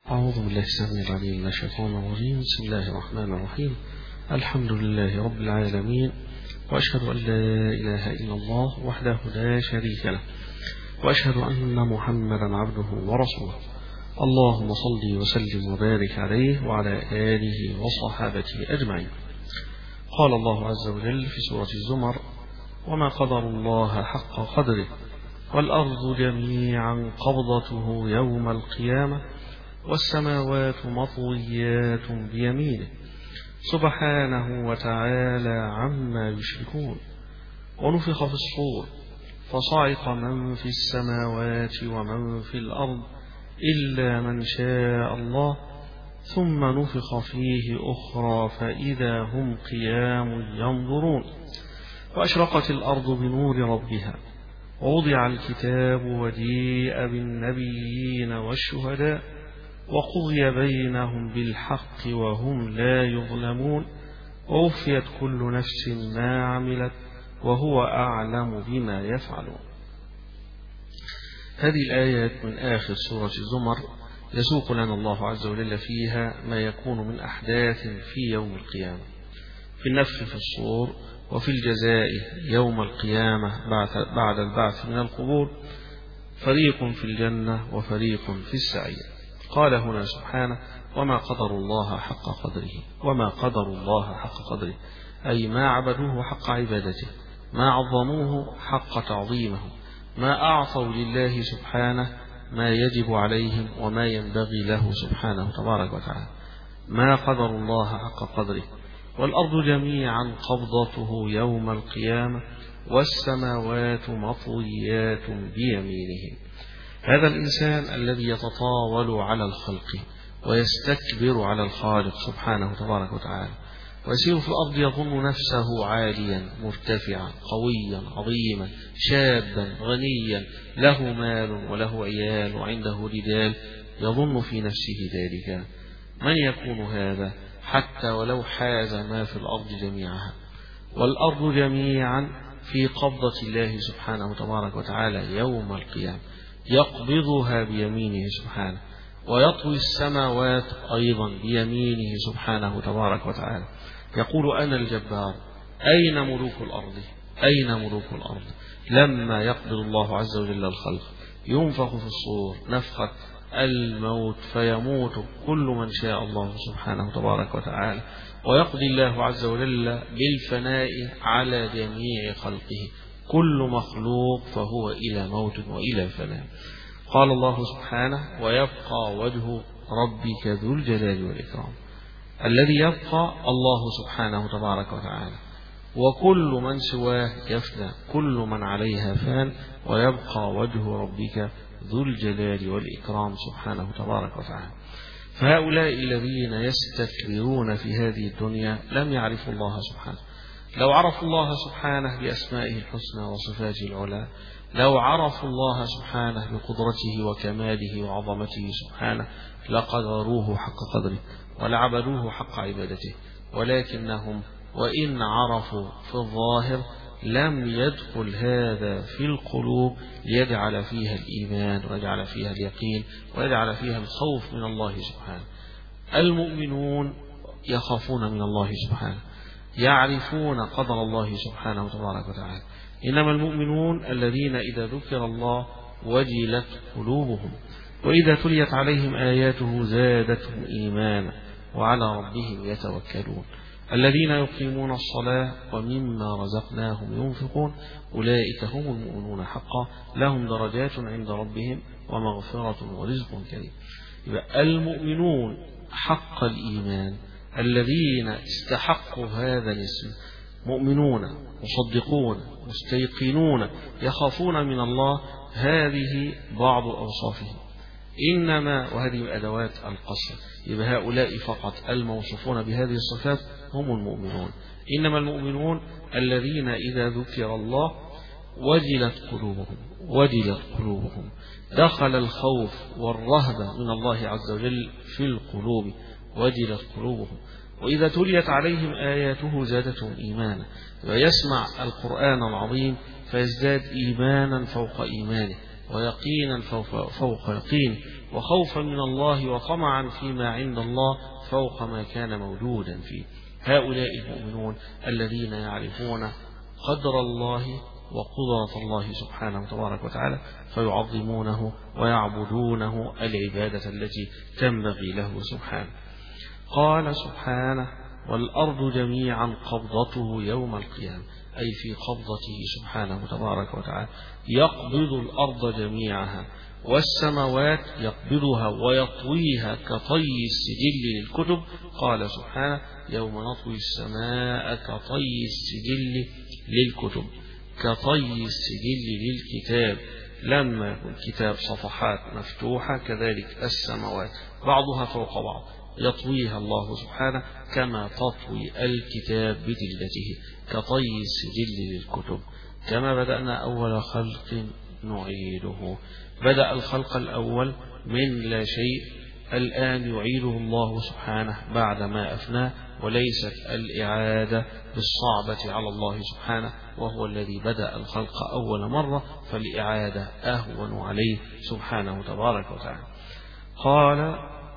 أعوذ بالله السميع العليم من الشيطان الرجيم. بسم الله الرحمن الرحيم. الحمد لله رب العالمين، وأشهد أن لا إله إلا الله وحده لا شريك له، وأشهد أن محمدا عبده ورسوله. اللهم صل وسلم وبارك عليه وعلى آله وصحابته أجمعين. قال الله عز وجل في سورة الزمر: وما قدر الله حق قدره والأرض جميعا قبضته يوم القيامة والسماوات مطويات بيمينه سبحانه وتعالى عما يشركون. ونفخ في الصور فصعق من في السماوات ومن في الأرض إلا من شاء الله، ثم نفخ فيه أخرى فإذا هم قيام ينظرون. وأشرقت الأرض بنور ربها ووضع الكتاب وجيء بالنبيين والشهداء وقضي بينهم بالحق وهم لا يظلمون، ووفيت كل نفس ما عملت وهو أعلم بما يفعلون. هذه الآيات من آخر سورة الزمر يسوق لنا الله عز وجل فيها ما يكون من أحداث في يوم القيامة، في النفخ في الصور، وفي الجزاء يوم القيامة بعد البعث من القبور، فريق في الجنة وفريق في السعير. قال هنا سبحانه: وما قدر الله حق قدره. وما قدر الله حق قدره أي ما عبدوه حق عبادته، ما عظموه حق تعظيمه، ما أعطوا لله سبحانه ما يجب عليهم وما ينبغي له سبحانه تبارك وتعالى. ما قدر الله حق قدره. والأرض جميعا قبضته يوم القيامة والسماوات مطويات بيمينه. هذا الإنسان الذي يتطاول على الخلق ويستكبر على الخالق سبحانه تبارك وتعالى، ويسير في الأرض يظن نفسه عاليا مرتفعا قويا عظيما شابا غنيا له مال وله عيال وعنده رجال، يظن في نفسه ذلك. من يكون هذا حتى ولو حاز ما في الأرض جميعها؟ والأرض جميعا في قبضة الله سبحانه تبارك وتعالى يوم القيامة، يقبضها بيمينه سبحانه، ويطوي السماوات أيضا بيمينه سبحانه تبارك وتعالى. يقول: أنا الجبار، أين ملوك الأرض؟ أين ملوك الأرض؟ لما يقبض الله عز وجل الخلق ينفخ في الصور نفخة الموت فيموت كل من شاء الله سبحانه تبارك وتعالى، ويقضي الله عز وجل بالفناء على جميع خلقه. كل مخلوق فهو إلى موت وإلى فناء. قال الله سبحانه: ويبقى وجه ربك ذو الجلال والإكرام. الذي يبقى الله سبحانه تبارك وتعالى، وكل من سواه يفنى، كل من عليها فان، ويبقى وجه ربك ذو الجلال والإكرام سبحانه تبارك وتعالى. فهؤلاء الذين يستكبرون في هذه الدنيا لم يعرفوا الله سبحانه. لو عرفوا الله سبحانه بأسمائه الحسنى وصفاته العلى، لو عرفوا الله سبحانه بقدرته وكماله وعظمته سبحانه، لقدروه حق قدره ولعبدوه حق عبادته. ولكنهم وإن عرفوا في الظاهر لم يدخل هذا في القلوب ليجعل فيها الإيمان ويجعل فيها اليقين ويجعل فيها الخوف من الله سبحانه. المؤمنون يخافون من الله سبحانه، يعرفون قدر الله سبحانه وتبارك وتعالى. إنما المؤمنون الذين إذا ذكر الله وجلت قلوبهم، وإذا تليت عليهم آياته زادتهم إيمانا وعلى ربهم يتوكلون. الذين يقيمون الصلاة ومما رزقناهم ينفقون أولئك هم المؤمنون حقا، لهم درجات عند ربهم ومغفرة ورزق كريم. يبقى المؤمنون حق الإيمان الذين استحقوا هذا الاسم، مؤمنون مصدقون مستيقنون يخافون من الله، هذه بعض أوصافهم. إنما وهذه أدوات القصر، يبقى هؤلاء فقط الموصوفون بهذه الصفات هم المؤمنون. إنما المؤمنون الذين إذا ذكر الله وجلت قلوبهم، دخل الخوف والرهبة من الله عز وجل في القلوب، وجلت قلوبهم. وإذا تليت عليهم آياته زادتهم إيمانا، ويسمع القرآن العظيم فيزداد إيمانا فوق إيمانه، ويقينا فوق يقين، وخوفا من الله وطمعا فيما عند الله فوق ما كان موجودا فيه. هؤلاء المؤمنون الذين يعرفون قدر الله وقدرة الله سبحانه تبارك وتعالى فيعظمونه ويعبدونه العبادة التي تنبغي له سبحانه. قال سبحانه: والأرض جميعا قبضته يوم القيامة، أي في قبضته سبحانه تبارك وتعالى، يقبض الأرض جميعها، والسماوات يقبضها ويطويها كطي السجل للكتب. قال سبحانه: يوم نطوي السماء كطي السجل للكتب، كطي السجل للكتاب. لما يكون الكتاب صفحات مفتوحة كذلك السماوات بعضها فوق بعض يطويها الله سبحانه كما تطوي الكتاب بدلته، كطي السجل للكتب. كما بدأنا أول خلق نعيده، بدأ الخلق الأول من لا شيء، الآن يعيده الله سبحانه بعدما أفناه، وليست الإعادة بالصعبة على الله سبحانه، وهو الذي بدأ الخلق أول مرة، فالإعادة أهون عليه سبحانه تبارك وتعالى. قال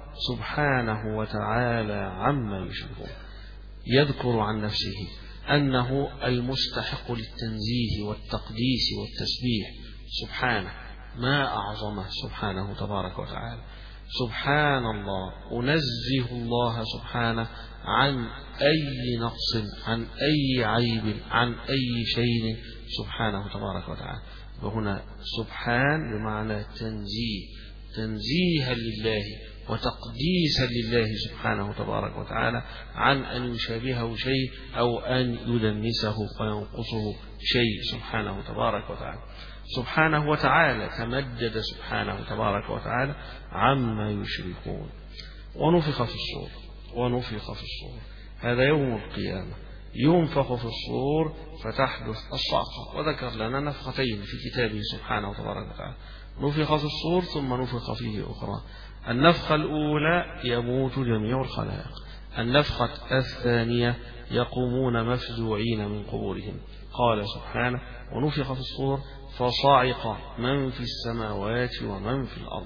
سبحانه وتعالى عما يشركون، يذكر عن نفسه أنه المستحق للتنزيه والتقديس والتسبيح سبحانه، ما أعظمه سبحانه تبارك وتعالى. سبحان الله، أنزه الله سبحانه عن أي نقص، عن أي عيب، عن أي شيء سبحانه تبارك وتعالى. وهنا سبحان بمعنى تنزيه، تنزيها لله وتقديسا لله سبحانه تبارك وتعالى عن أن يشابهه شيء أو أن يدنسه وينقصه شيء سبحانه تبارك وتعالى. سبحانه وتعالى تمجد سبحانه تبارك وتعالى عما يشركون. ونفخ في الصور، ونفخ في الصور، هذا يوم القيامة، ينفخ في الصور فتحدث الصعقة. وذكر لنا نفختين في كتابه سبحانه تبارك وتعالى، نفخ في الصور ثم نفخ فيه أخرى. النفخة الأولى يموت جميع الخلائق، النفخة الثانية يقومون مفزوعين من قبورهم. قال سبحانه: ونفخ في الصور فصعق من في السماوات ومن في الأرض.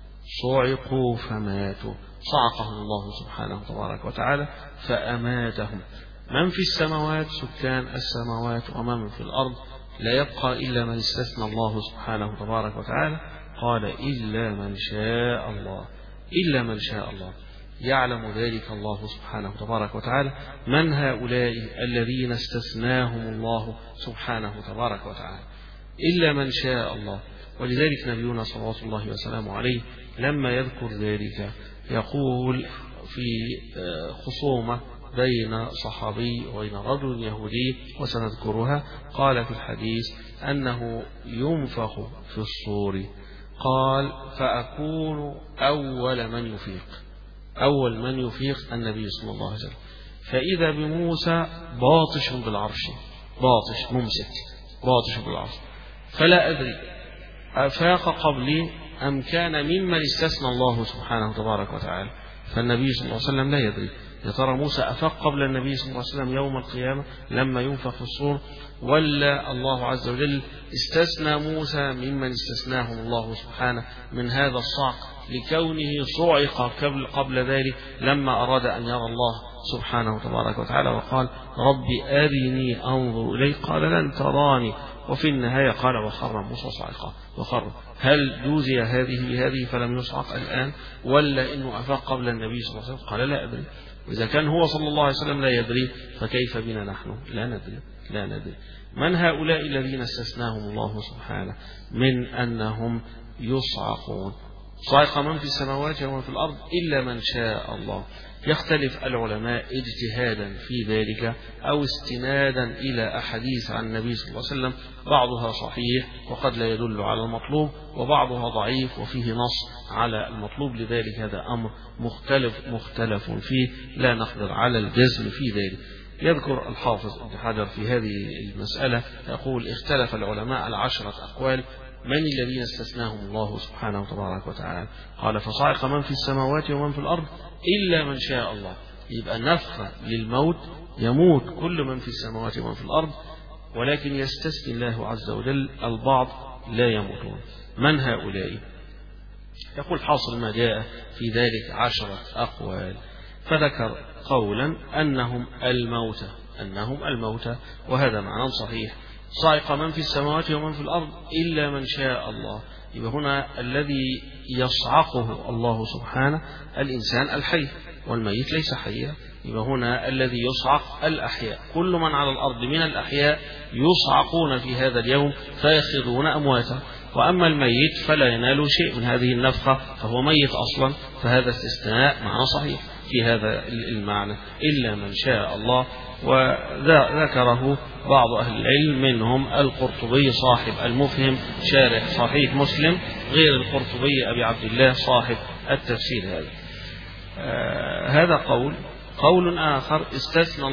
صعقوا فماتوا، صعقهم الله سبحانه تبارك وتعالى فأماتهم. من في السماوات سكان السماوات، ومن في الأرض لا يبقى إلا من استثنى الله سبحانه تبارك وتعالى. قال: إلا من شاء الله، إلا من شاء الله. يعلم ذلك الله سبحانه تبارك وتعالى من هؤلاء الذين استثناهم الله سبحانه تبارك وتعالى، إلا من شاء الله. ولذلك نبينا صلوات الله وسلامه عليه لما يذكر ذلك يقول في خصومة بين صحابي وبين رجل يهودي وسنذكرها، قال في الحديث أنه ينفخ في الصور، قال: فأكون أول من يفيق، أول من يفيق النبي صلى الله عليه وسلم، فإذا بموسى باطش بالعرش، باطش ممسك باطش بالعرش، فلا أدري أفاق قبلي أم كان ممن استثنى الله سبحانه تبارك وتعالى. فالنبي صلى الله عليه وسلم لا يدري، يا ترى موسى أفاق قبل النبي صلى الله عليه وسلم يوم القيامة لما ينفخ في الصور، ولا الله عز وجل استثنى موسى ممن استثناهم الله سبحانه من هذا الصعق لكونه صعق قبل ذلك لما أراد أن يرى الله سبحانه تبارك وتعالى وقال: ربي أرني أنظر إليك، قال: لن تراني. وفي النهاية قال: وخر موسى صاعقا، وخر. هل جوزي هذه بهذه فلم يصعق الآن، ولا إنه أفاق قبل النبي صلى الله عليه وسلم؟ قال: لا أدري. وإذا كان هو صلى الله عليه وسلم لا يدري فكيف بنا نحن؟ لا ندري، لا ندري. من هؤلاء الذين استثناهم الله سبحانه من أنهم يصعقون؟ صعق من في السماوات ومن في الأرض إلا من شاء الله. يختلف العلماء اجتهادا في ذلك أو استنادا إلى أحاديث عن النبي صلى الله عليه وسلم، بعضها صحيح وقد لا يدل على المطلوب، وبعضها ضعيف وفيه نص على المطلوب. لذلك هذا أمر مختلف فيه، لا نقدر على الجزم في ذلك. يذكر الحافظ ابن حجر في هذه المسألة يقول: اختلف العلماء على 10 أقوال من الذين استثناهم الله سبحانه تبارك وتعالى. قال: فصعق من في السماوات ومن في الأرض إلا من شاء الله. يبقى نفخة للموت، يموت كل من في السماوات ومن في الأرض، ولكن يستثني الله عز وجل البعض لا يموتون. من هؤلاء؟ يقول حاصل ما جاء في ذلك 10 أقوال، فذكر قولا أنهم الموتى، وهذا معنى صحيح. صعق من في السماوات ومن في الأرض إلا من شاء الله. يبقى هنا الذي يصعقه الله سبحانه الإنسان الحي، والميت ليس حيا. يبقى هنا الذي يصعق الأحياء، كل من على الأرض من الأحياء يصعقون في هذا اليوم فيخرون أمواتا، وأما الميت فلا ينال شيء من هذه النفخة، فهو ميت أصلا. فهذا استثناء معنى صحيح في هذا المعنى، إلا من شاء الله. وذكره بعض أهل العلم منهم القرطبي صاحب المفهم شارح صحيح مسلم، غير القرطبي أبي عبد الله صاحب التفسير. هذا قول آخر استثنى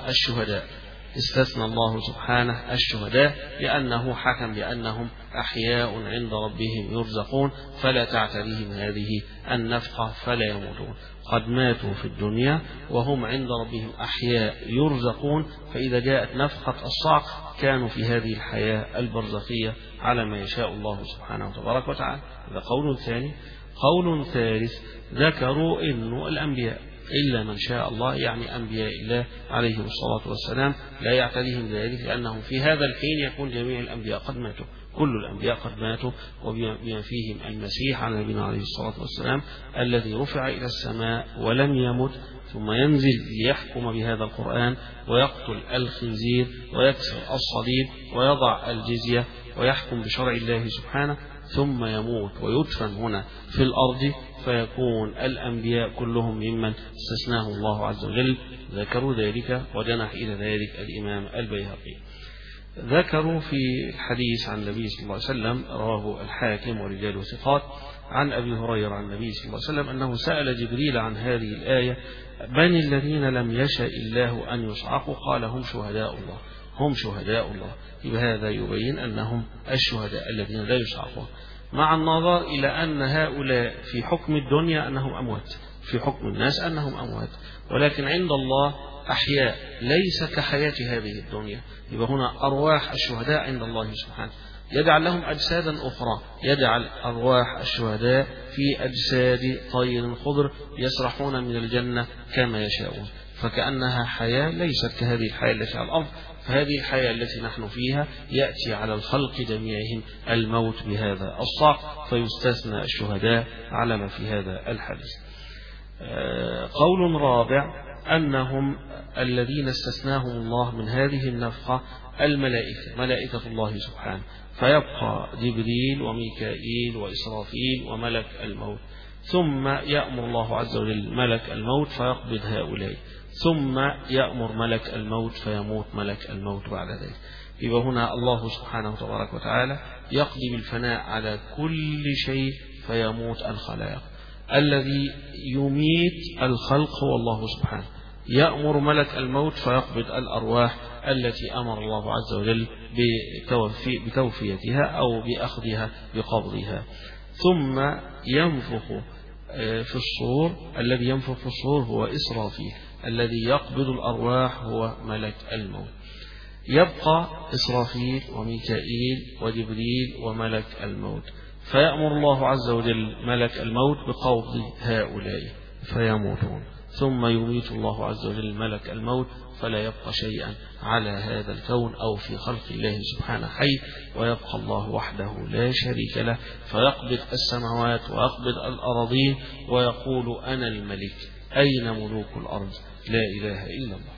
الله سبحانه الشهداء لأنه حكم بأنهم أحياء عند ربهم يرزقون، فلا تعتريهم هذه النفقة فلا يموتون. قد ماتوا في الدنيا وهم عند ربهم أحياء يرزقون، فإذا جاءت نفخة الصعق كانوا في هذه الحياة البرزخية على ما يشاء الله سبحانه وتبارك وتعالى. هذا قول ثاني. قول ثالث ذكروا إنه الأنبياء إلا من شاء الله، يعني أنبياء الله عليهم الصلاة والسلام لا يعتريهم ذلك، لأنهم في هذا الحين يكون جميع الأنبياء قد ماتوا، كل الأنبياء قد ماتوا، وبما فيهم المسيح على نبينا عليه الصلاة والسلام الذي رفع إلى السماء ولم يمت، ثم ينزل ليحكم بهذا القرآن ويقتل الخنزير ويكسر الصليب ويضع الجزية ويحكم بشرع الله سبحانه، ثم يموت ويدفن هنا في الأرض، فيكون الأنبياء كلهم ممن استثناه الله عز وجل. ذكروا ذلك وجنح إلى ذلك الإمام البيهقي. ذكروا في الحديث عن النبي صلى الله عليه وسلم رواه الحاكم ورجاله ثقات عن أبي هريرة عن النبي صلى الله عليه وسلم أنه سأل جبريل عن هذه الآية: بني الذين لم يشأ الله أن يصعقوا؟ قال: هم شهداء الله. هذا يبين أنهم الشهداء الذين لا يصعقون، مع النظر إلى أن هؤلاء في حكم الدنيا أنهم أموات، في حكم الناس أنهم أموات، ولكن عند الله أحياء ليس كحياة هذه الدنيا. يبقى هنا أرواح الشهداء عند الله سبحانه يجعل لهم أجسادا أخرى، يجعل أرواح الشهداء في أجساد طير خضر يسرحون من الجنة كما يشاءون، فكأنها حياة ليست كهذه الحياة التي على الأرض. فهذه الحياة التي نحن فيها يأتي على الخلق جميعهم الموت بهذا الصعق، فيستثنى الشهداء على ما في هذا الحديث. قول رابع أنهم الذين استثناهم الله من هذه النفخة الملائكة، ملائكة الله سبحانه، فيبقى جبريل وميكائيل وإسرافيل وملك الموت، ثم يأمر الله عز وجل ملك الموت فيقبض هؤلاء، ثم يأمر ملك الموت فيموت ملك الموت بعد ذلك. يبقى هنا الله سبحانه وتبارك وتعالى يقضي بالفناء على كل شيء فيموت الخلائق. الذي يميت الخلق هو الله سبحانه، يأمر ملك الموت فيقبض الأرواح التي أمر الله عز وجل بتوفيتها أو بأخذها بقبضها، ثم ينفخ في الصور. الذي ينفخ في الصور هو إسرافيل، الذي يقبض الأرواح هو ملك الموت. يبقى إسرافيل وميكائيل وجبريل وملك الموت، فيأمر الله عز وجل ملك الموت بقبض هؤلاء فيموتون، ثم يميت الله عز وجل ملك الموت فلا يبقى شيئا على هذا الكون أو في خلق الله سبحانه حي، ويبقى الله وحده لا شريك له، فيقبض السماوات ويقبض الأراضين ويقول: أنا الملك، أين ملوك الأرض؟ لا إله إلا الله.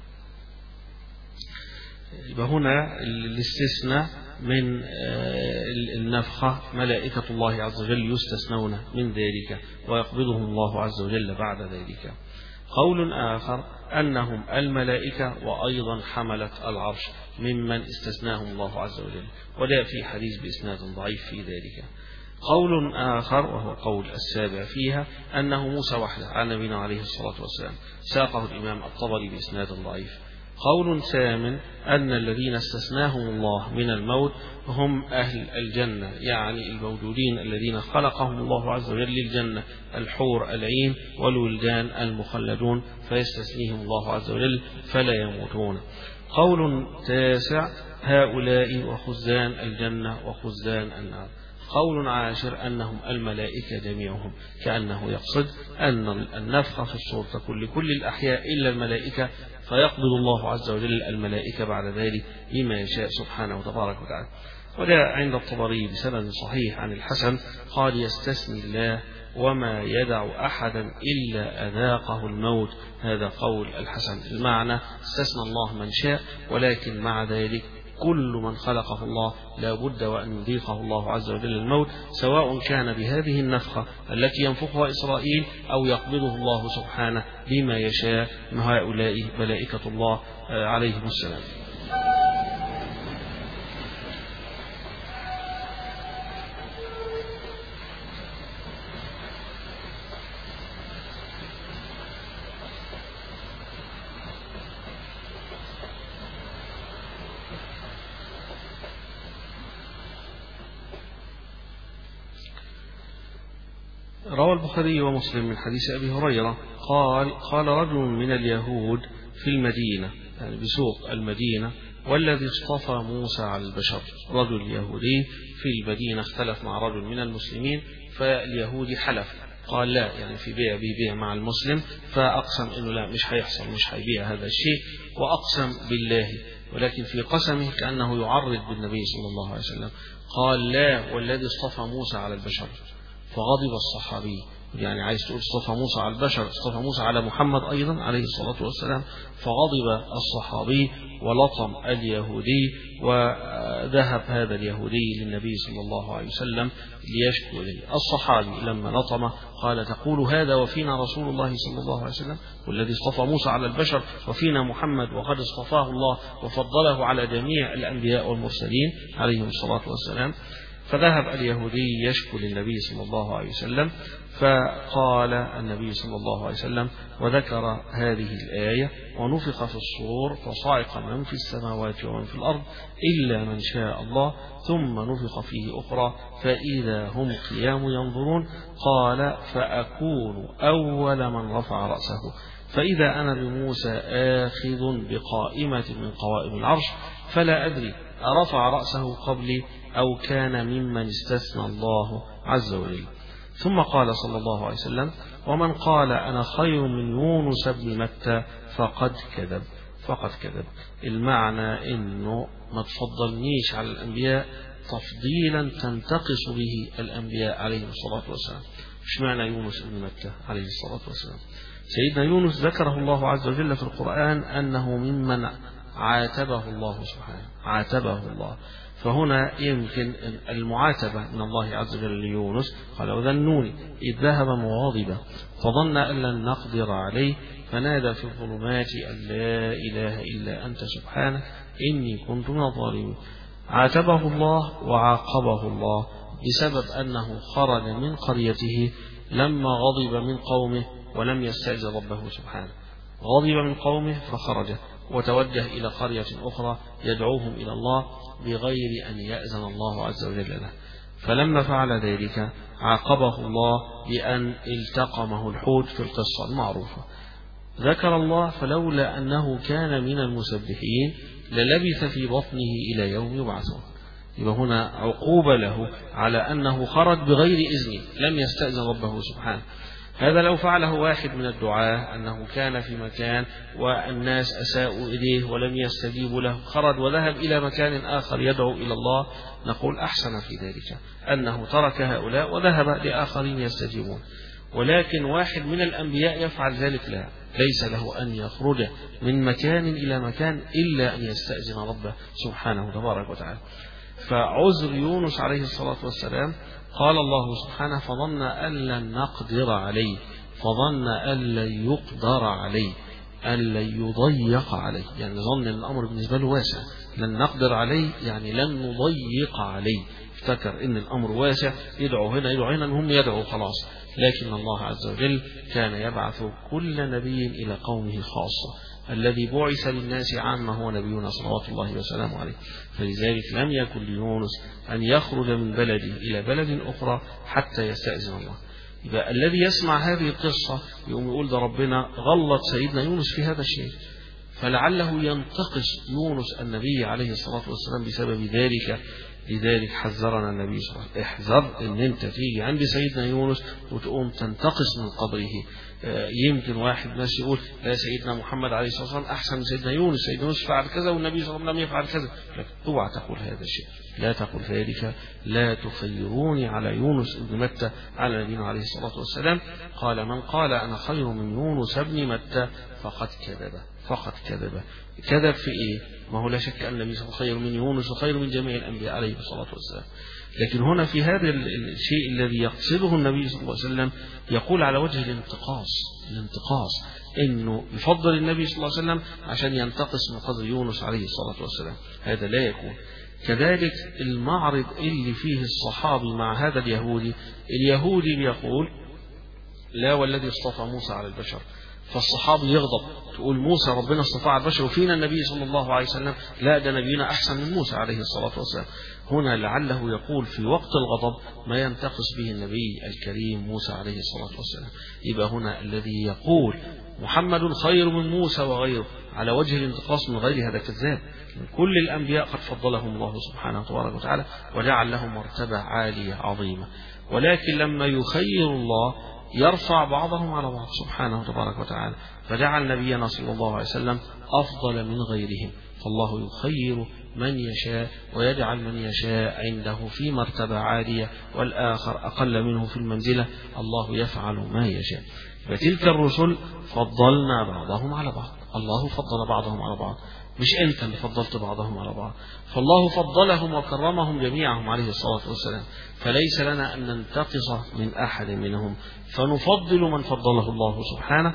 يبقى هنا الاستثناء من النفخة ملائكة الله عز وجل يستثنون من ذلك ويقبضهم الله عز وجل بعد ذلك. قول آخر أنهم الملائكة وأيضا حملة العرش ممن استثناهم الله عز وجل، وجاء في حديث بإسناد ضعيف في ذلك. قول آخر وهو قول السابع فيها أنه موسى وحده عن نبينا عليه الصلاة والسلام، ساقه الإمام الطبري بإسناد ضعيف. قول ثامن أن الذين استثناهم الله من الموت هم أهل الجنة، يعني الموجودين الذين خلقهم الله عز وجل للجنة، الحور العين والولدان المخلدون، فيستثنيهم الله عز وجل فلا يموتون. قول تاسع: هؤلاء وخزان الجنة وخزان النار. قول عاشر: أنهم الملائكة جميعهم، كأنه يقصد أن النفخ في الصور تكون لكل الأحياء إلا الملائكة، فيقبض الله عز وجل الملائكة بعد ذلك بما يشاء سبحانه وتبارك وتعالى. وجاء عند الطبري بسند صحيح عن الحسن قال: يستثني الله وما يدع أحدا إلا أذاقه الموت. هذا قول الحسن، المعنى استثنى الله من شاء، ولكن مع ذلك كل من خلقه الله لا بد وأن يذيقه الله عز وجل الموت، سواء كان بهذه النفخة التي ينفخها إسرائيل أو يقبضه الله سبحانه بما يشاء من هؤلاء ملائكة الله عليهم السلام. روى البخاري ومسلم من حديث أبي هريرة قال رجل من اليهود في المدينة، يعني بسوق المدينة: والذي اصطفى موسى على البشر. رجل يهودي في المدينة اختلف مع رجل من المسلمين، فاليهودي حلف قال لا، يعني في بيع مع المسلم، فأقسم إنه لا، مش هيحصل، مش هيبيع هذا الشيء، وأقسم بالله، ولكن في قسمه كأنه يعرض بالنبي صلى الله عليه وسلم، قال لا والذي اصطفى موسى على البشر. فغضب الصحابي، يعني عايز تقول اصطفى موسى على البشر، اصطفى موسى على محمد أيضا عليه الصلاة والسلام. فغضب الصحابي ولطم اليهودي، وذهب هذا اليهودي للنبي صلى الله عليه وسلم ليشكو إليه. الصحابي لما لطمه قال: تقول هذا وفينا رسول الله صلى الله عليه وسلم، والذي اصطفى موسى على البشر، وفينا محمد وقد اصطفاه الله وفضله على جميع الأنبياء والمرسلين عليهم الصلاة والسلام. فذهب اليهودي يشكو للنبي صلى الله عليه وسلم، فقال النبي صلى الله عليه وسلم وذكر هذه الآية: ونفخ في الصور فصعق من في السماوات ومن في الأرض إلا من شاء الله ثم نفخ فيه أخرى فإذا هم قيام ينظرون. قال: فأكون أول من رفع رأسه، فإذا أنا بموسى آخذ بقائمة من قوائم العرش، فلا أدري أرفع رأسه قبلي أو كان ممن استثنى الله عز وجل. ثم قال صلى الله عليه وسلم: ومن قال أنا خير من يونس بن متى فقد كذب. المعنى إنه ما تفضلنيش على الأنبياء تفضيلا تنتقص به الأنبياء عليهم الصلاة والسلام. مش معنى يونس بن متى عليه الصلاة والسلام؟ سيدنا يونس ذكره الله عز وجل في القرآن أنه ممن عاتبه الله سبحانه، عاتبه الله. فهنا يمكن المعاتبة من الله عز وجل ليونس، قال: وذنوني إذ ذهب مغاضبا فظن أن لن نقدر عليه فنادى في الظلمات أن لا إله إلا أنت سبحانك إني كنت من الظالمين. عاتبه الله وعاقبه الله بسبب أنه خرج من قريته لما غضب من قومه ولم يستأذن ربه سبحانه. غضب من قومه فخرج وتوجه إلى قرية أخرى يدعوهم إلى الله بغير أن يأذن الله عز وجل له. فلما فعل ذلك عاقبه الله بأن التقمه الحوت في القصة المعروفة. ذكر الله: فلولا أنه كان من المسبحين للبث في بطنه إلى يوم يبعثون. يبقى هنا عقوبة له على أنه خرج بغير إذن، لم يستأذن ربه سبحانه. هذا لو فعله واحد من الدعاة، أنه كان في مكان والناس أساءوا إليه ولم يستجيبوا له، خرج وذهب إلى مكان آخر يدعو إلى الله، نقول أحسن في ذلك أنه ترك هؤلاء وذهب لآخرين يستجيبون. ولكن واحد من الأنبياء يفعل ذلك لا، ليس له أن يخرج من مكان إلى مكان إلا أن يستأذن ربه سبحانه تبارك وتعالى. فعذر يونس عليه الصلاة والسلام قال الله سبحانه: فظن أن لن نقدر عليه، فظن أن لن يقدر عليه، أن لن يضيق عليه، يعني ظن أن الأمر بالنسبة له واسع. لن نقدر عليه يعني لن نضيق عليه، افتكر أن الأمر واسع، يدعو هنا يدعو هنا، هم يدعو خلاص. لكن الله عز وجل كان يبعث كل نبي إلى قومه خاصة، الذي بعث للناس عامة هو نبينا صلوات الله وسلامه عليه. فلذلك لم يكن ليونس أن يخرج من بلده إلى بلد أخرى حتى يستأذن الله. يبقى الذي يسمع هذه القصة يقوم يقول: ده ربنا غلط سيدنا يونس في هذا الشيء. فلعله ينتقص يونس النبي عليه الصلاة والسلام بسبب ذلك. لذلك حذرنا النبي صلى الله عليه وسلم: احذر ان انت تيجي عند سيدنا يونس وتقوم تنتقص من قبره. يمكن واحد ناس يقول: لا، سيدنا محمد عليه الصلاة والسلام أحسن من سيدنا يونس، سيدنا يونس فعل كذا والنبي صلى الله عليه وسلم لم يفعل كذا. لكن اوعى تقول هذا الشيء، لا تقل ذلك. لا تخيروني على يونس ابن متى على نبينا عليه الصلاة والسلام. قال: من قال أنا خير من يونس ابن متى فقد كذب. فقد كذب. كذب في إيه؟ ما هو لا شك أن النبي صلى الله عليه وسلم خير من يونس وخير من جميع الأنبياء عليه الصلاة والسلام. لكن هنا في هذا الشيء الذي يقصده النبي صلى الله عليه وسلم يقول على وجه الانتقاص إنه يفضل النبي صلى الله عليه وسلم عشان ينتقص من قدر يونس عليه الصلاة والسلام. هذا لا يكون. كذلك المعرض اللي فيه الصحابي مع هذا اليهودي بيقول: لا، والذي اصطفى موسى على البشر. فالصحابي يغضب، تقول موسى ربنا اصطفى على البشر وفينا النبي صلى الله عليه وسلم، لا، ده نبينا أحسن من موسى عليه الصلاة والسلام. هنا لعله يقول في وقت الغضب ما ينتقص به النبي الكريم موسى عليه الصلاة والسلام. يبقى هنا الذي يقول محمد خير من موسى وغيره على وجه الانتقاص من غير هذا كذاب. كل الأنبياء قد فضلهم الله سبحانه وتعالى وجعل لهم مرتبة عالية عظيمة، ولكن لما يخير الله يرفع بعضهم على بعض سبحانه تبارك وتعالى، فجعل نبينا صلى الله عليه وسلم أفضل من غيرهم. فالله يخير من يشاء ويجعل من يشاء عنده في مرتبة عالية والآخر أقل منه في المنزلة. الله يفعل ما يشاء. فتلك الرسل فضلنا بعضهم على بعض. الله فضل بعضهم على بعض، مش أنت اللي فضلت بعضهم على بعض. فالله فضلهم وكرمهم جميعهم عليه الصلاة والسلام، فليس لنا أن ننتقص من أحد منهم، فنفضل من فضله الله سبحانه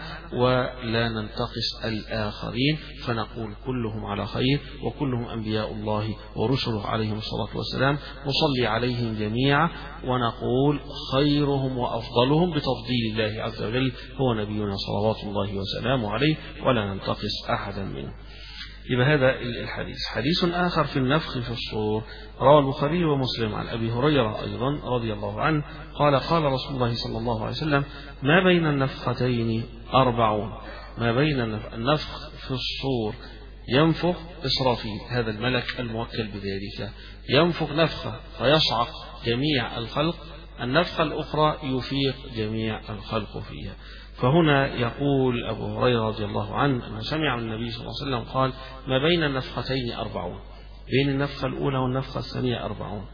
ولا ننتقص الآخرين، فنقول كلهم على خير وكلهم أنبياء الله ورسله عليهم الصلاة والسلام، نصلي عليهم جميعا ونقول خيرهم وأفضلهم بتفضيل الله عز وجل هو نبينا صلوات الله وسلامه عليه، ولا ننتقص أحدا منه. يبقى هذا الحديث. حديث آخر في النفخ في الصور رواه البخاري ومسلم عن أبي هريرة أيضا رضي الله عنه قال: قال رسول الله صلى الله عليه وسلم: ما بين النفختين 40. ما بين النفخ في الصور ينفخ إسرافيل، هذا الملك الموكل بذلك، ينفخ نفخة فيصعق جميع الخلق، النفخة الأخرى يفيق جميع الخلق فيها. فهنا يقول أبو هريرة رضي الله عنه أنه سمع من النبي صلى الله عليه وسلم قال: ما بين النفختين 40. بين النفخة الأولى والنفخة الثانية 40.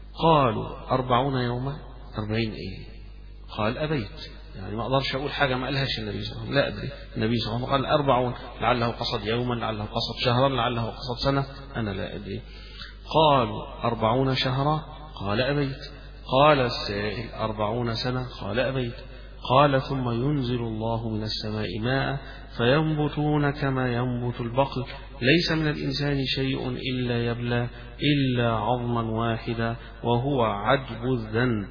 قالوا: 40 يوما؟ 40 إيه؟ قال: أبيت، يعني ما أقدرش أقول حاجة ما قالهاش النبي صلى الله عليه وسلم، لا أدري. النبي صلى الله عليه وسلم قال 40، لعله قصد يوما، لعله قصد شهرا، لعله قصد سنة، أنا لا أدري. قالوا: 40 شهرا؟ قال: أبيت. قال السائل: 40 سنة؟ قال: أبيت. قال: ثم ينزل الله من السماء ماء فينبتون كما ينبت البقل، ليس من الإنسان شيء إلا يبلى إلا عظما واحدا وهو عدب الذنب.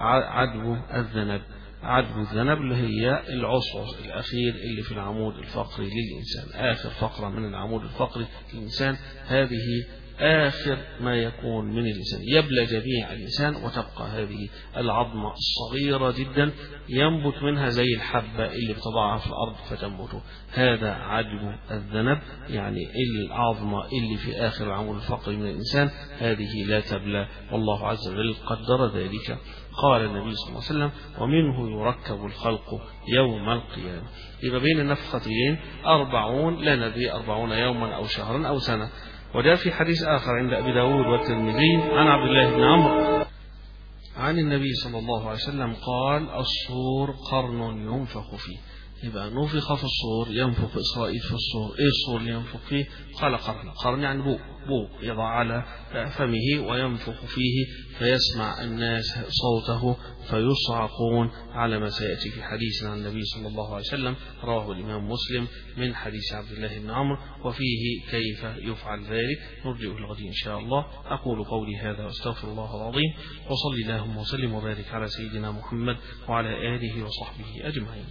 عدب الذنب اللي هي العصعص الأخير اللي في العمود الفقري للإنسان، آخر فقرة من العمود الفقري للإنسان، هذه آخر ما يكون من الإنسان، يبلى جميع الإنسان وتبقى هذه العظمة الصغيرة جدا ينبت منها زي الحبة اللي بتضعها في الأرض فتنبت. هذا عدب الذنب، يعني العظمة اللي في آخر العمود الفقري من الإنسان هذه لا تبلى، والله عز وجل قدر ذلك. قال النبي صلى الله عليه وسلم: ومنه يركب الخلق يوم القيامة. يبقى بين النفختين 40، لا ندري 40 يوما أو شهرا أو سنة. وجاء في حديث آخر عند أبي داود والترمذي عن عبد الله بن عمرو عن النبي صلى الله عليه وسلم قال: الصور قرن ينفخ فيه. يبقى نفخ في الصور، ينفخ إسرائيل في الصور. إيه الصور اللي ينفخ فيه؟ قال قرن يعني بوق يضع على فمه وينفخ فيه فيسمع الناس صوته فيصعقون، على ما سيأتي في حديث عن النبي صلى الله عليه وسلم رواه الإمام مسلم من حديث عبد الله بن عمرو، وفيه كيف يفعل ذلك نرجئه الغد إن شاء الله. أقول قولي هذا واستغفر الله العظيم، وصلي اللهم وسلم وبارك على سيدنا محمد وعلى آله وصحبه أجمعين.